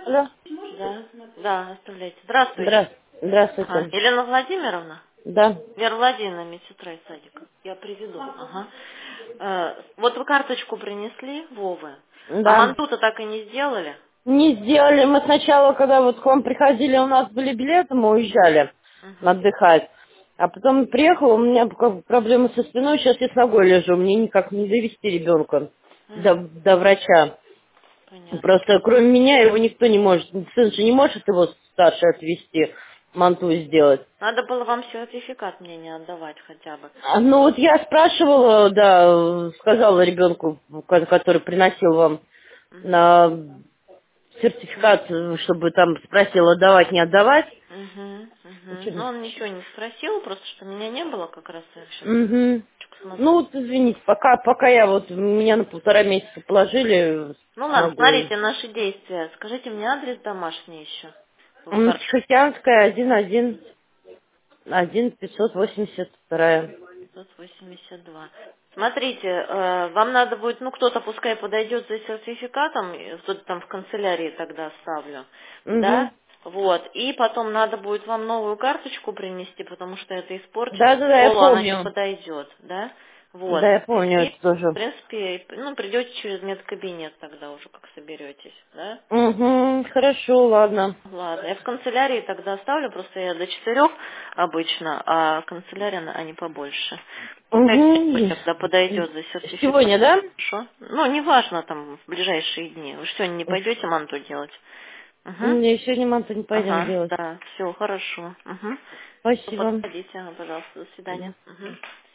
Алло. Да, да, оставляйте. Здравствуйте. Ага. Здравствуйте. Елена Владимировна? Да. Вера Владимировна, медсестра из садика. Я приведу. Ага. Вот вы карточку принесли, Вовы, а Да. манту-то так и не сделали? Не сделали. Мы сначала, когда вот к вам приходили, у нас были билеты, мы уезжали Угу. отдыхать. А потом приехала, у меня проблемы со спиной, сейчас я с ногой лежу. Мне никак не довести ребенка до врача. Понятно. Просто кроме меня его никто не может. Сын же не может его старший отвезти, манту сделать. Надо было вам сертификат мне не отдавать хотя бы. Ну вот я спрашивала, да, сказала ребенку, который приносил вам Угу. на сертификат, чтобы там спросила, отдавать, не отдавать. Угу. Угу. Почему? Но он ничего не спросил, просто что меня не было как раз. Я сейчас Мгм. Ну смотрю. вот, извините, пока я вот, меня на 1,5 месяца положили Ну с ладно, ногой. смотрите наши действия. Скажите мне адрес домашний еще. Вы карточку. Тихоокеанская, 1-582. 582. Смотрите, вам надо будет, ну, кто-то пускай подойдет за сертификатом, кто-то там в канцелярии тогда оставлю, Угу. да, вот, и потом надо будет вам новую карточку принести, потому что это испорчено, в Да, я школу она не помню. подойдет, да, вот, Да, я помню и, это тоже. в принципе, ну, придете через медкабинет тогда уже, как соберетесь, да. Угу, хорошо, ладно. Ладно, я в канцелярии тогда оставлю, просто я до 4 обычно, а канцелярия, они побольше. Пускай Угу. кто-нибудь тогда подойдет за сертификат. Сегодня, да? Хорошо? Ну, неважно, там, в ближайшие дни. Вы же сегодня не пойдете манту делать? Угу. Не, сегодня манту не пойдем Ага, делать. да, все, хорошо. Угу. Спасибо. Подходите, пожалуйста, до свидания. Угу.